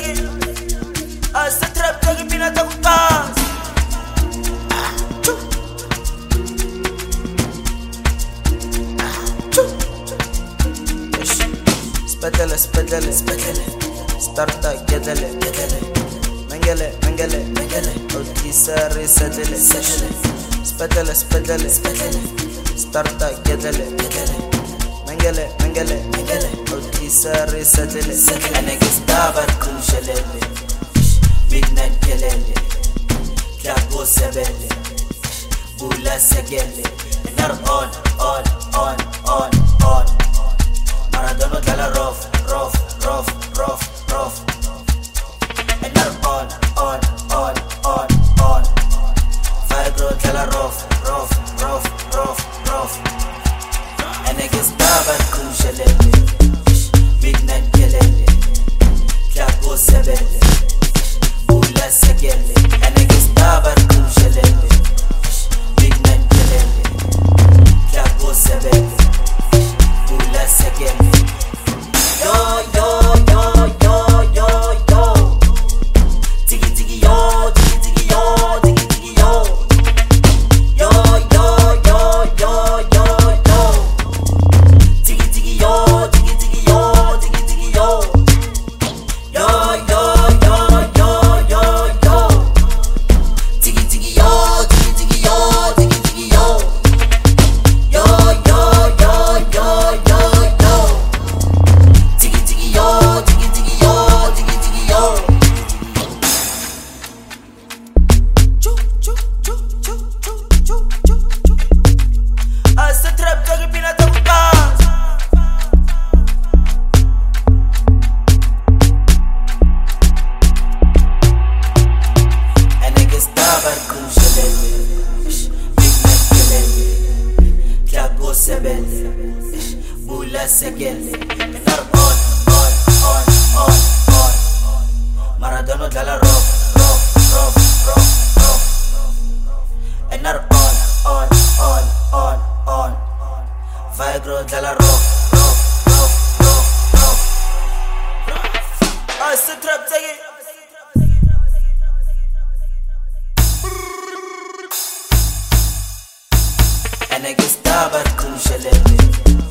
trap tagi pina taku pas. Spedele, spedele, spedele. Starta gedele, gedele. Mengele, mengele, mengele. Otisari sedele, sedele. Spedele, spedele, spedele. Starta gedele, gedele. Mengele, mengele, mengele. Otisari sedele, sedele. Niggas dabar kumshelele. Midnight gelele. Klabo sebele. Bula segele. Nar on, on, on, on, on. Maradona gala rough, rough, rough, rough, rough. And now on, on, on, on, on. Fibro gala rough, rough, rough, rough, rough. And niggas dabar kumshelele. Midnight gelele. Klabo sebele. Ula segele. And niggas dabar kumshelele. Midnight gelele. Klabo sebele. Ula segele. Yo, yo, yo, yo, yo, yo. Tiki, tiki, yo, tiki, tiki, yo, tiki, tiki, yo. Yo, yo, yo, yo, yo, yo. Tiki, tiki, yo, tiki, tiki, yo, tiki, tiki, yo. Yo, yo, yo, yo, yo, yo. Tiki, tiki, yo, tiki, tiki, yo, tiki, tiki, yo. Yo, yo, yo, yo, yo, yo. Tiki, tiki, yo, tiki, tiki, yo, tiki, tiki, yo. Choo, choo, choo, choo, choo, choo, choo, choo. Asa trap tagi pina taku pas. And niggas dabar kumshelele. Midnight gelele. Klabo sebele. Bula segele. Nar on, on, on, on, on. Maradona gala rough, rough, rough, rough, rough. And nar on, on, on, on, on. Vigro gala rough, rough, rough, rough, rough. Asa trap tagi. And niggas dabar kumshelele.